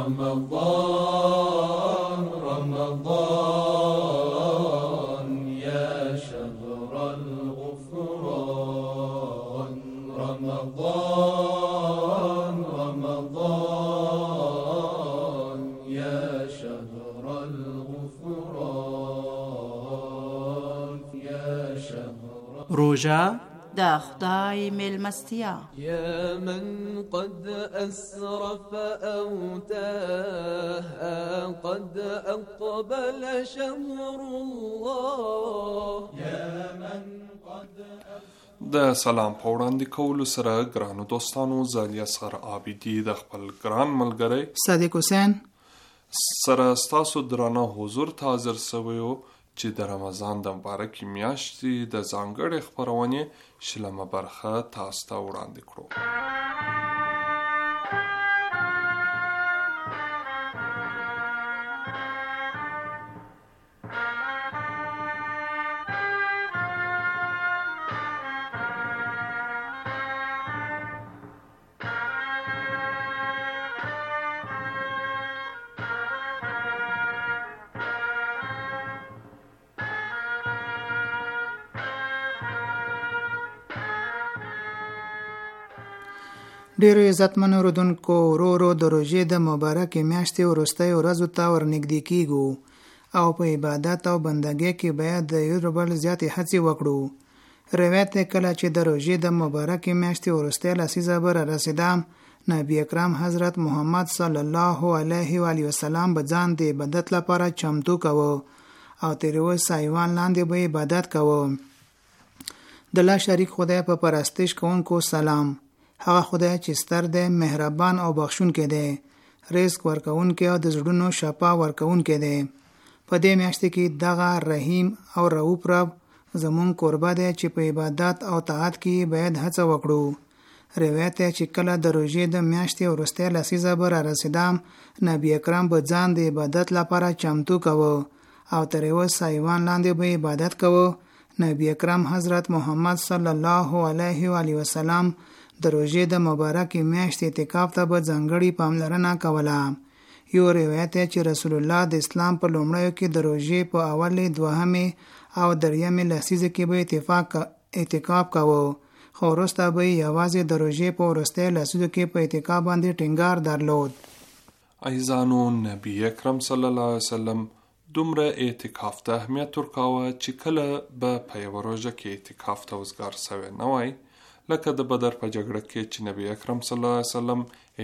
رمضان رمضان يا شهر الغفران رمضان رمضان يا شهر الغفران يا شهر روژه د خدای میلمستیا يا من قد أسرف أو تاه قد أقبل شهر الله يا من قد د سلام په وړاندې کولو سره ګرانو دوستانو زه اصغر عابدي د خپل ګران ملګری صادق حسین سره ستاسو درانه حضور ته حاضر سویو چې د رمضان د مبارکې میاشتې د ځانګړې خپرونې شلمه برخه تاسو ته وړاندې کړو. ډیرو عزتمن اوردونکو ورو ورو د روژې د مبارکې میاشتې وروستۍ ورځو ته ورنږدې کیږو او په عبادت او بندګۍ کې باید د یو بل زیاتې هڅې وکړو. روایت دی کله چې د روژې د مبارکې میاشتې وروستۍ لسیزه به رارسېده، نبی اکرم حضرت محمد صلی الله علیه و آله وسلم به ځان د عبادت لپاره چمتو کوه او تر اوسه ایوان لاندې به عبادت کوه. د لا شریک خدای په پرستش کوونکو سلام. هغه خدای چې ستر دی، مهربان او بخښونکی دی، رزق ورکوونکی او د زړونو شفا ورکوونکی دی. په دې میاشتې کې دغه رحیم او رؤوف رب زمون قربا دی چې په عبادت او طاعت کې باید هڅه وکړو. روایت دی چې کله د روژې د میاشتې وروستۍ لسیزه به رارسېده، نبی اکرم به ځان د عبادت لپاره چمتو کوه او تر اوسه ایوان لاندې به عبادت کوه. نبی اکرم حضرت محمد صلی الله علیه و آله وسلم د روژې د مبارکې میاشتې اعتکاف ته به ځانګړې پاملرنه کوله. یو روایت دی چې رسول الله د اسلام په لومړیو کې د روژې په اولې، دوهمې او دریمې لسیزه کې به اعتکاف کوه، خو وروسته به یوازې د روژې په وروستۍ لسیزو کې په اعتکاف باندې ټینګار درلود. عزیزانو، نبی اکرم صلی الله علیه وسلم دومره اعتکاف ته اهمیت ورکاوه چې کله به په یوه روژه کې اعتکاف ته وزګار سوی نه وای، لکه د بدر په جګړه کې چې نبی اکرم صلی الله علیه وسلم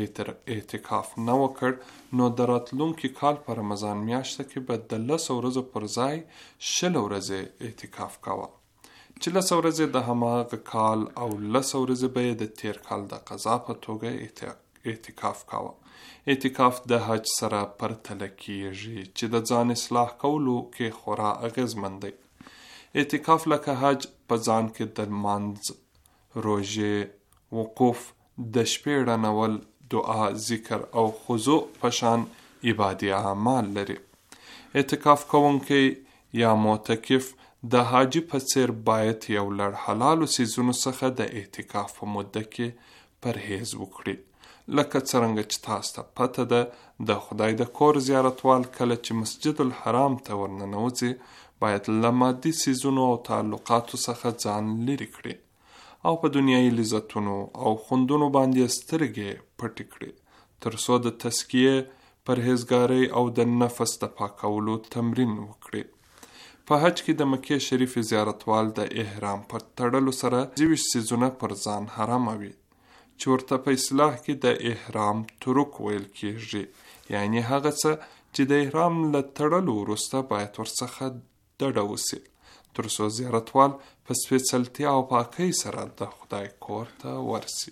اعتکاف نه وکړ، نو د راتلونکي کال په رمضان میاشته کې به د 10 ورځو پر ځای 20 ورځې اعتکاف کاوه، چې 10 ورځې د هماغه کال او 10 ورځې به د تیر کال د قضا په توګه اعتکاف کاوه. اعتکاف د حج سره پرتله کیږي چې د ځان اصلاح کولو کې خورا اغیزمند دی. اعتکاف لکه حج په ځان کې د مانځ، روژې، وقوف، د شپې ړنول، دعا، ذکر او خضوع پشان عبادي اعمال لري. اعتکاف کوونکی یا معتکف د حاجی په څیر باید یو لړ حلالو څیزونو څخه د اعتکاف په مدته کې پرهیز وکړي، لکه څرنګه چې تاسو ته پته ده د خدای د کور زیارتوال کله چې مسجد الحرام ته ورننوځي باید له مادي څیزونو او تعلقاتو څخه ځان لرې کړي او په دنیایي لذتونو او خوندونو باندې سترګې پټې کړي، تر څو د تزکیې، پرهیزګارۍ او د نفس د پاکولو تمرین وکړي. په حج کې د مکې شریف زیارتوال د احرام پر تړلو سره 20 څیزونه پر ځان حرام وي، چې ورته په اصطلاح کې د احرام ترک ویل کېږي، یعنی هغه څه چې د احرام له تړلو وروسته باید ورڅخه ډډه وسي، تر څو زیارتوال په سپېڅلتیا او پاکۍ سره د خدای کور ته ورسي.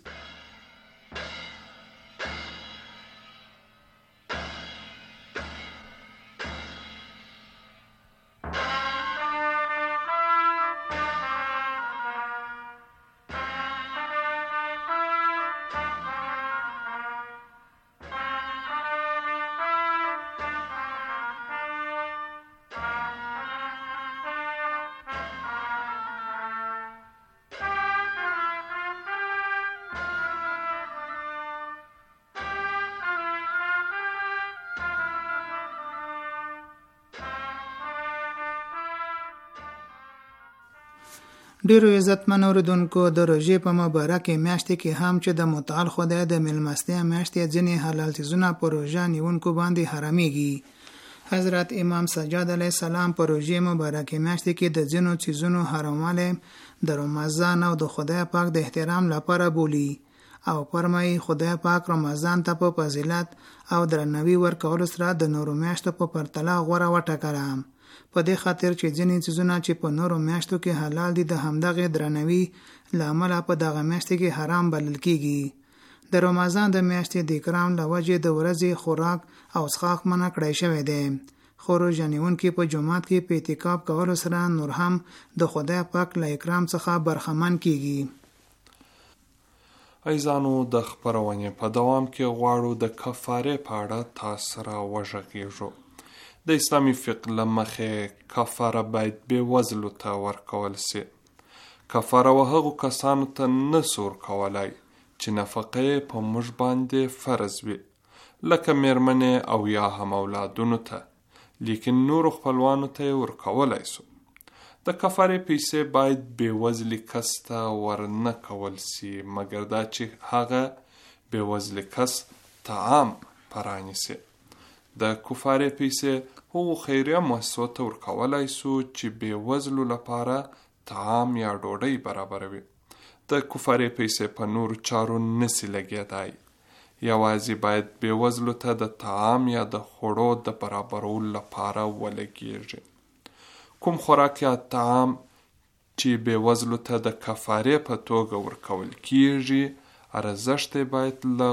ډیرو عزتمن اوریدونکو، د روژې په مبارکې میاشتې کې هم چې د متعال خدای د میلمستیا میاشتې ځینې حلال څیزونه په روژه نیونکو باندې حرامېږي. حضرت امام سجاد علیه السلام په روژې مبارکې میاشتې کې د ځینو څیزونو حراموالی د رمضان او د خدای پاک د احترام لپاره بولی او فرمایي خدای پاک رمضان ته په فضیلت او درناوي ورکولو سره د نورو میاشتو په پرتله غوره وټاکله. په دې خاطر چې ځینې څیزونه چې په نورو میاشتو کې حلال دي د همدغه درناوي له امله په دغه میاشتې کې حرام بلل کیږي. د رمضان د میاشتې د اکرام له وجې د ورځې خوراک او څښاک منع کړی شوی دی، خو روژه نیونکي په جومات کې په اعتکاف کولو سره نور هم د خدای پاک له اکرام څخه برخمن کیږي. عزیزانو، د خپرونې په دوام کې غواړو د کفارې په اړه تاسو سره وغږیږو. د اسلامي فقه له مخې کفاره باید بې وزلو ته ورکول سي. کفاره و هغو کسانو ته نه سو ورکولای چې نفقه یې په موږ باندې فرض وي، لکه میرمنې او یا هم اولادونو ته، لیکن نورو خپلوانو ته یې ورکولای سو. د کفارې پیسې باید بې وزلي کس ته ورنه کول سي، مګر دا چې هغه بې وزلي کس طعام پرانیسي. د کفارې پیسې هغو خیریه مؤسسو ته ورکولای سو چې بې وزلو لپاره طعام یا ډوډۍ برابروي. د کفارې پیسې په نورو چارو نسی لګېدای، یوازې باید بې وزلو ته د طعام یا د خوړو د برابرولو لپاره ولګېږي. کوم خوراک یا طعام چې بې وزلو ته د کفارې په توګه ورکول کیږي ارزښت باید له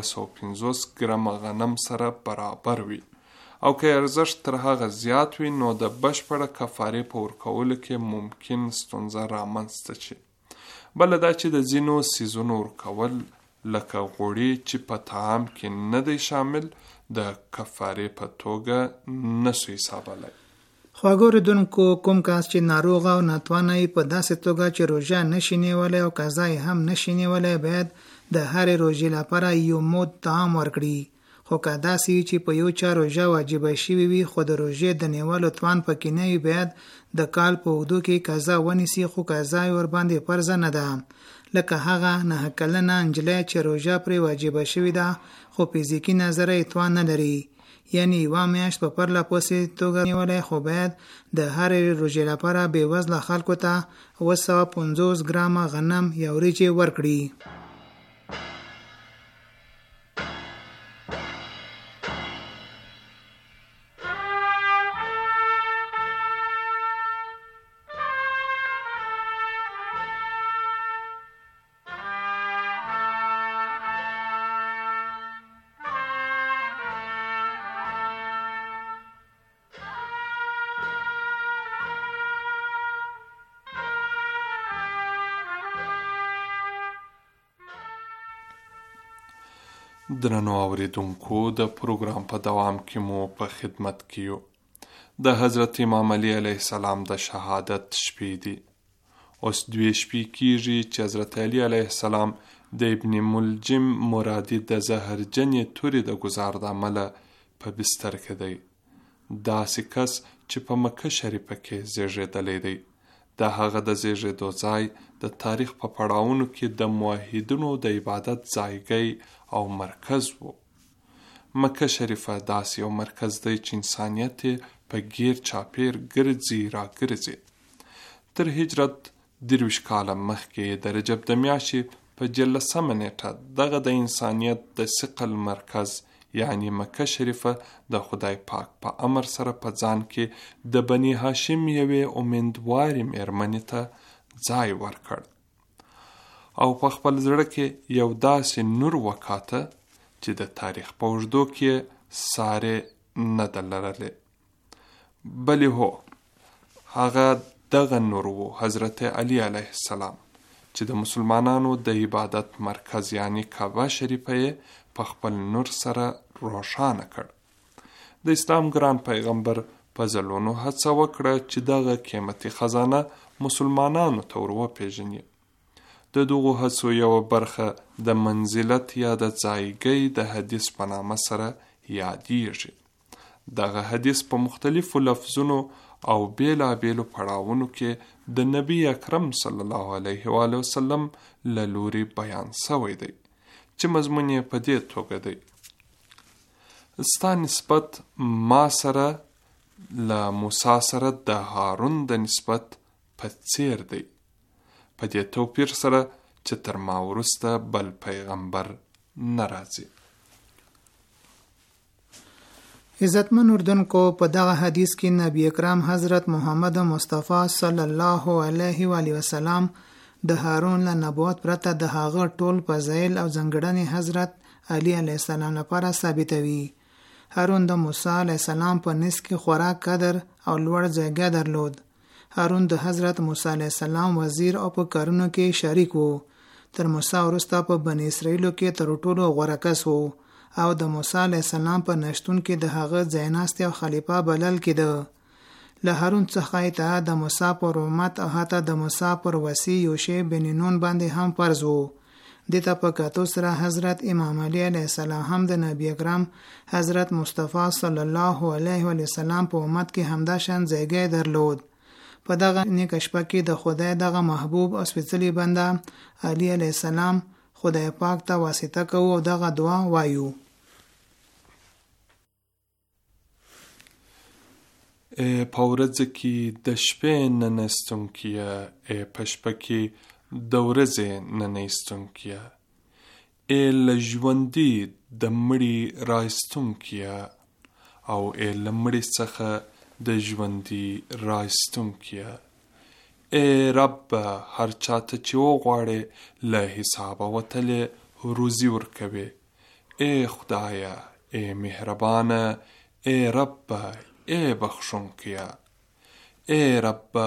250 ګرمه غنم سره برابر وي، او که ارزښت تر هغه زیات وي نو د بشپړه کفارې په ورکولو کې ممکن ستونزه رامنځته شي. بله دا چې د ځینو څیزونو ورکول لکه غوړي چې په طعام کې نه دی شامل د کفارې په توګه نسو حسابولی. خواږه اوریدونکو، کوم کس چې ناروغ او ناتوانه یې په داسې توګه چې روژه نشي نیولی او قضا یې هم نشي نیولی باید د هرې روژې لپاره یو مود طعام ورکړي. خو که داسې وي چې په یو چا روژه واجبه شوې وي خو د روژې د نیولو توان پکې نه وي، باید د کال په اوږدو کې قضا ونیسي، خو قضا یې ورباندې فرض نه ده. لکه هغه 9 کلنه نجلۍ چې روژه پرې واجبه شوې ده خو فزیکي نظره یې توان نه لري، یعنی یوه میاشت په پرله پسې توګه نیولی، خو باید د هرې روژې لپاره بې وزله خلکو ته 250 ګرامه غنم یا وریجې ورکړي. درنو اوریدونکو، د پروګرام په دوام کې مو په خدمت کې یو. د حضرت امام علی علیه السلام د شهادت شپې دي. اوس 2 شپې کیږي چې حضرت علی علیه السلام د ابن ملجم مرادی د زهرجنې تورې د گزار د عمله په بستر کې دی. داسې کس چې په مکه شریفه کې زیږېدلی دی. دا هغه د زیږېدو ځای د تاریخ په پړاوونو کې د موحدینو د عبادت ځایګی او مرکز وو. مکه شریفه داسې یو مرکز دی چې انسانیت په غیر چاپیر ګرځي را ګرځي. تر هجرت 23 کاله مخکې د رجب د میاشتې په 14 نیټه دغه د انسانیت د ثقل مرکز یعنی مکه شریفه د خدای پاک په امر سره په ځان کې د بنی هاشم یوې امیندوارې میرمنې ته ځای ورکړ او په خپل زړه کې یو داسې نور وکاته چې د تاریخ په اوږدو کې سارې نه ده لرلې. بلې هو هغه دغه نور و حضرت علی علیه السلام چې د مسلمانانو د عبادت مرکز یعنی کعبه شریفه یې په خپل نور سره روښانه کړ. د اسلام ګران پیغمبر په ځلونو هڅه وکړه چې دغه قیمتي خزانه مسلمانانو ته ور وپېژني. د دغو هڅو یوه برخه د منزلت یا د ځایګۍ د حدیث په نامه سره یادیږي. دغه حدیث په مختلفو لفظونو او بیلابیلو پړاوونو کې د نبی اکرم صلی الله علیه و آله وسلم له لوري بیان شوی دی چې مضمون یې په دې توګه دی: ستا نسبت ما سره له موسی سره د هارون د نسبت په څیر دی، په دې توپیر سره چې تر ما وروسته بل پیغمبر نه راځي. عزتمن اردوونکو، په دغه حدیث کې نبی اکرم حضرت محمد مصطفی صلی الله علیه و آله وسلم د هارون له نبوت پرته د هغه ټول فضایل او ځانګړنې حضرت علی علیه السلام لپاره ثابتوي. هارون د موسی علیه السلام په نس کې خورا قدر او لوړ ځای درلود. هارون د حضرت موسی علیه السلام وزیر او په کارونو کې شریک وو. تر موسی وروسته په بنی اسرائیلو کې تر ټولو غوره کس وو او د موسی علیه السلام په نشتون کې د هغه ځایناستي او خلیفه بلل کېده. له هارون څخه اطاعت د موسی پر امت او حتی د موسی پر وصي یوشع بن نون باندې هم فرض وو. د ته په کاتو سره حضرت امام علی علیه السلام هم د نبی اکرم حضرت مصطفی صلی الله علیه و سلم په امت کې همدا شان ځای درلود. په دغه نیک شپه کې د خدای دغه محبوب او سپېڅلي بنده علی علیه السلام خدای پاک ته واسطه کوو او دغه دعا وایو: په ورځ کې د شپې نه نستونکیه، په شپه کې د ورځې نه نیستونکیه، له ژوندي د مړي رایستونکیه او له مړي څخه د ژوندي رایستونکیه. رب هر چاته چې وغواړې له حسابه وتلې روزي ورکوي. خدایا، مهربانه، رب، بخشونکیه، رب،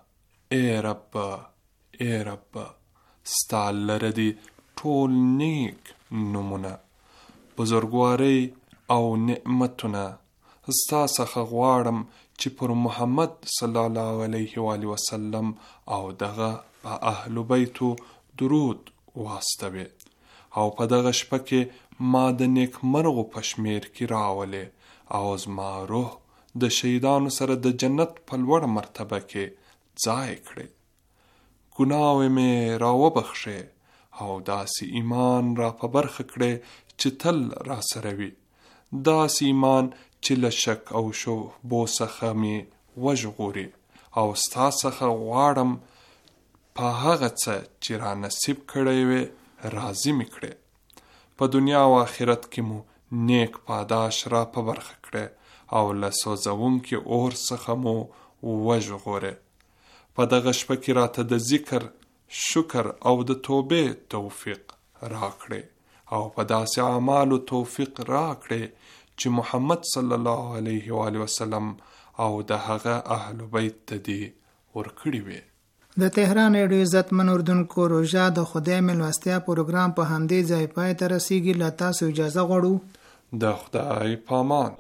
رب، رب، ستا لره دی ټول نیک نومونه، بزرګواري او نعمتونه. ستا څخه غواړم چې پر محمد صلی الله علیه و آله وسلم او دغه په اهل بیتو درود واستوي او په دغه شپه کې ما د نیک مرغو په شمیر کې راولې او زما روح د شهیدانو سره د جنت په لوړ مرتبه کې ځای کړي. ګناوې مې راوبخښې او داسې ایمان را په برخه کړې چې تل را سره وي، داسې ایمان چې له شک او شبهو څخه مې وژغوري. او ستا څخه غواړم په هغه څه چې را نصیب کړی وې راضي مې کړې. په دنیا او آخرت کې مو نیک پاداش را په برخه کړې او له سوځونکي اور څخه مو وژغورې. په دغه شپه کې راته د ذکر، شکر او د توبې توفیق راکړې او په داسې اعمالو توفیق راکړې چې محمد صلی الله علیه و آله وسلم او د هغه اهل بیت ته دی ورکړي وي. د تهران ریډیو عزتمن اردوونکو، روژه د خدای مېلمستیا پروګرام په همدې ځای پای ته رسیږي. له تاسو اجازه غواړو. د خدای پامان.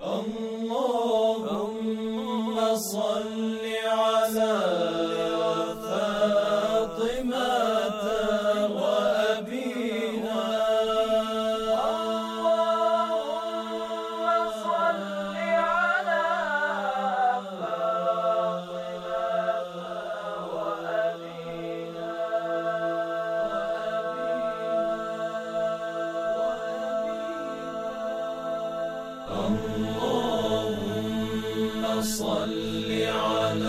اللهم صل علی اللهم صل على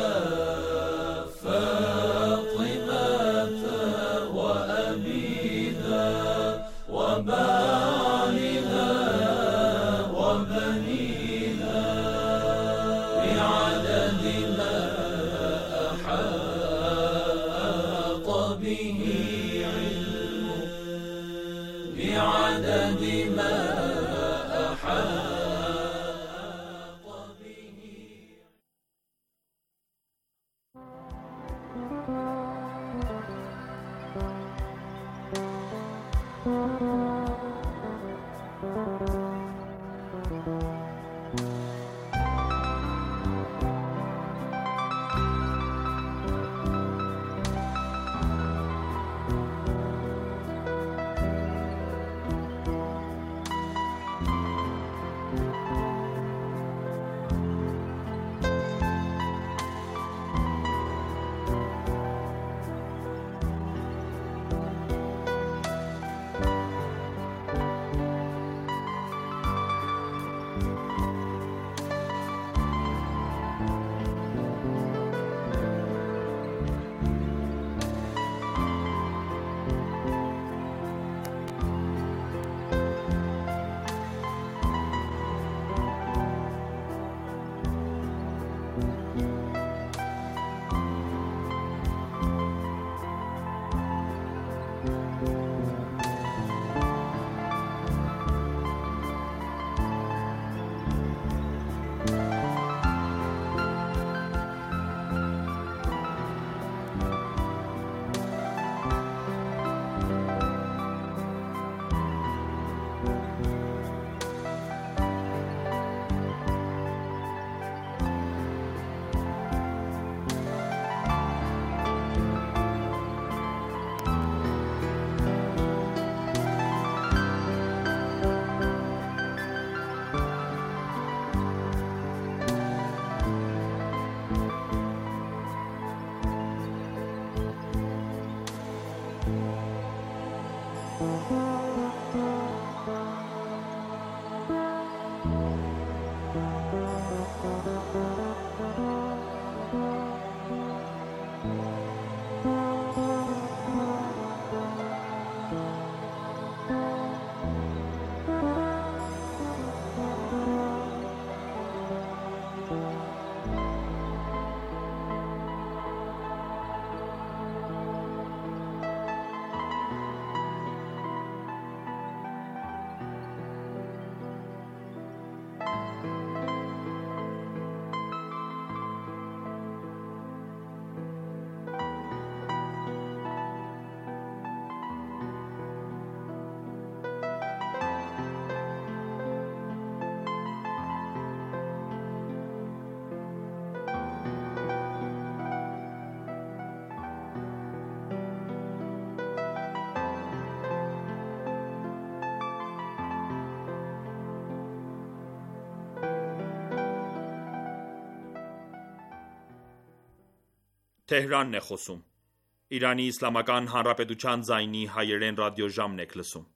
Թեհրանն է խոսում։ Իրանի Իսլամական Հանրապետության ձայնի հայերեն ռադիոժամն եք լսում։